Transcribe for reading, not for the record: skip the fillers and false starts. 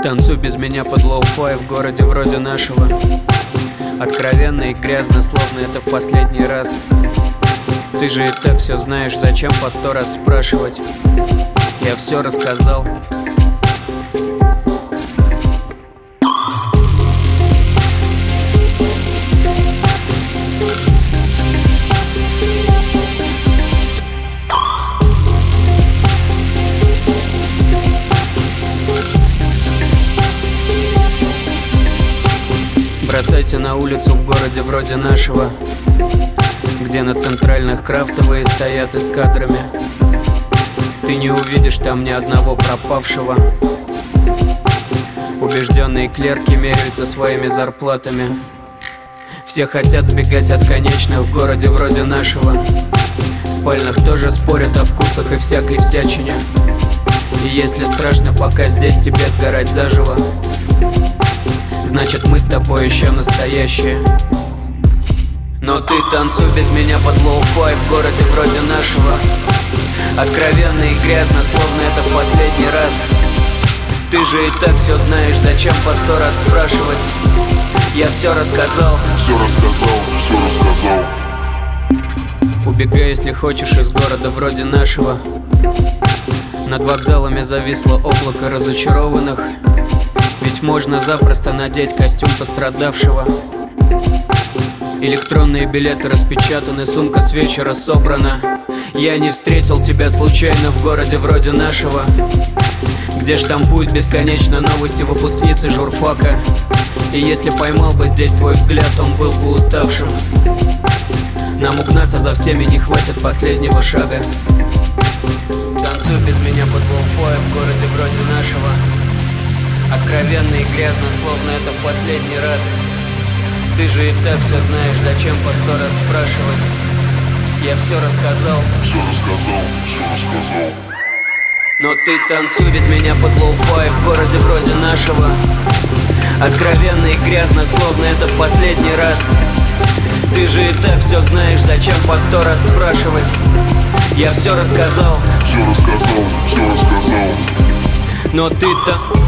Танцуй без меня под лоу-фай в городе вроде нашего. Откровенно и грязно, словно это в последний раз. Ты же и так все знаешь, зачем по 100 раз спрашивать? Я все рассказал. Бросайся на улицу в городе вроде нашего, где на центральных крафтовые стоят эскадрами. Ты не увидишь там ни одного пропавшего. Убежденные клерки меряются своими зарплатами. Все хотят сбегать от конечных в городе вроде нашего. В спальнях тоже спорят о вкусах и всякой всячине. И если страшно пока здесь тебе сгорать заживо, значит мы с тобой еще настоящие. Но ты танцуй без меня под лоу-фай в городе вроде нашего. Откровенно и грязно, словно это в последний раз. Ты же и так все знаешь, зачем по 100 раз спрашивать? Я все рассказал. Все рассказал. Убегай, если хочешь, из города вроде нашего. Над вокзалами зависло облако разочарованных. Ведь можно запросто надеть костюм пострадавшего. Электронные билеты распечатаны, сумка с вечера собрана. Я не встретил тебя случайно в городе вроде нашего, где штампуют бесконечно новости выпускницы журфака. И если поймал бы здесь твой взгляд, он был бы уставшим. Нам угнаться за всеми не хватит последнего шага. Танцуй без меня под лоу-фай в городе вроде нашего. Откровенно и грязно, словно это в последний раз. Ты же и так все знаешь, зачем по 100 раз спрашивать? Я все рассказал. Но ты танцуй без меня под лоу-фай в городе вроде нашего. Откровенно и грязно, словно это в последний раз. Ты же и так все знаешь, зачем по 100 раз спрашивать? Я все рассказал. Все рассказал. Но ты-то